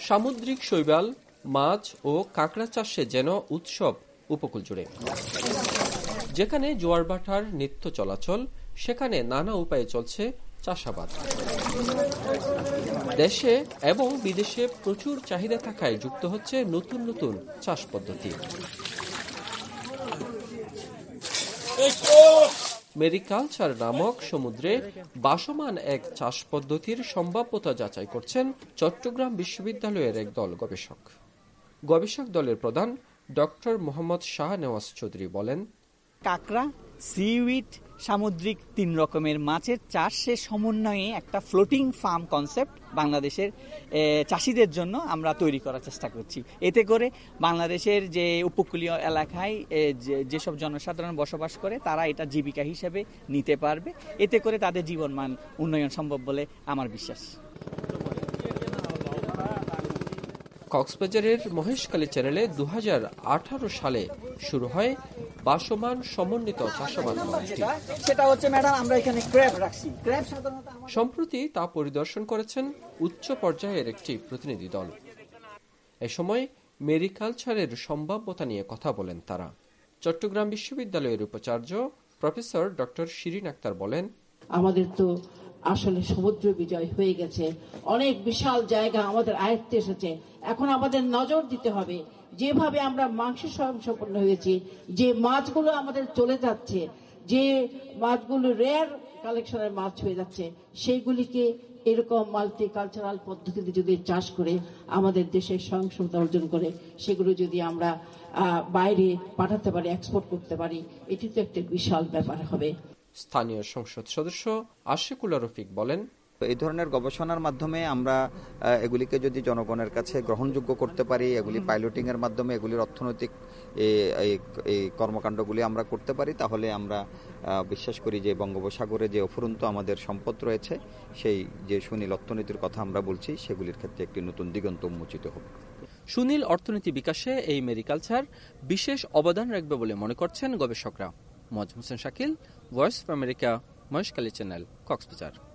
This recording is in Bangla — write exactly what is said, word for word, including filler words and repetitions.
সামুদ্রিক শৈবাল, মাছ ও কাঁকড়া চাষে যেন উৎসব উপকূল জুড়ে। যেখানে জোয়ার ভাটার নিত্য চলাচল, সেখানে নানা উপায়ে চলছে চাষাবাদ। দেশে এবং বিদেশে প্রচুর চাহিদা থাকায় যুক্ত হচ্ছে নতুন নতুন চাষ পদ্ধতি। মেরিকালচার নামক সমুদ্রে বাসমান এক চাষ পদ্ধতির সম্ভাব্যতা যাচাই করছেন চট্টগ্রাম বিশ্ববিদ্যালয়ের এক দল গবেষক। গবেষক দলের প্রধান ডক্টর মোহাম্মদ শাহনেওয়াজ চৌধুরী বলেন, কাঁকড়া, সিউইড, সামুদ্রিক তিন রকমের মাছের চাষের সমন্বয়ে একটা ফ্লোটিং ফার্ম কনসেপ্ট বাংলাদেশের চাষিদের জন্য আমরা তৈরি করার চেষ্টা করছি। এতে করে বাংলাদেশের যে উপকূলীয় এলাকায় যেসব জনসাধারণ বসবাস করে তারা এটা জীবিকা হিসেবে নিতে পারবে। এতে করে তাদের জীবনমান উন্নয়ন সম্ভব বলে আমার বিশ্বাস। কক্সবাজারের মহেশখালী চ্যানেলে দু হাজার আঠারো সালে শুরু হয় বাসমান সমন্বিত চাষাবাদ লঞ্চটি। সম্প্রতি তা পরিদর্শন করেছেন উচ্চ পর্যায়ের একটি প্রতিনিধি দল। এ সময় মেরিকালচারের সম্ভাব্যতা নিয়ে কথা বলেন তারা। চট্টগ্রাম বিশ্ববিদ্যালয়ের উপাচার্য প্রফেসর ডক্টর শিরিন আক্তার বলেন, আমাদের তো আসলে সমুদ্র বিজয় হয়ে গেছে, অনেক বিশাল জায়গা আমাদের আয়ত্তে এসেছে। এখন আমাদের নজর দিতে হবে, যেভাবে আমরা মাংস স্বয়ংসম্পন্ন হয়েছি, যে মাছগুলো আমাদের চলে যাচ্ছে, যে মাছগুলো রেয়ার কালেকশনের মাছ হয়ে যাচ্ছে, সেইগুলিকে এরকম মাল্টি কালচারাল পদ্ধতিতে যদি চাষ করে আমাদের দেশের স্বয়ংসম্পদা অর্জন করে সেগুলো যদি আমরা বাইরে পাঠাতে পারি, এক্সপোর্ট করতে পারি, এটি তো একটা বিশাল ব্যাপার হবে। স্থানীয় সংসদ সদস্য আশিকুল্লাহ রফিক বলেন, এই ধরনের গবেষণার মাধ্যমে আমরা এগুলিকে যদি জনগণের কাছে গ্রহণযোগ্য করতে পারি, এগুলি পাইলটিং এর মাধ্যমে এগুলির অর্থনৈতিক এই কর্মকাণ্ডগুলি আমরা করতে পারি, তাহলে আমরা বিশ্বাস করি যে বঙ্গোপসাগরে যে অফুরন্ত আমাদের সম্পদ রয়েছে, সেই যে সুনীল অর্থনীতির কথা আমরা বলছি, সেগুলির ক্ষেত্রে একটি নতুন দিগন্ত উন্মোচিত হবে। সুনীল অর্থনীতি বিকাশে এই মেরিকালচার বিশেষ অবদান রাখবে বলে মনে করছেন গবেষকরা। মজ Hossain Shakil, Voice of America, Maheshkhali channel, Cox's Bazar.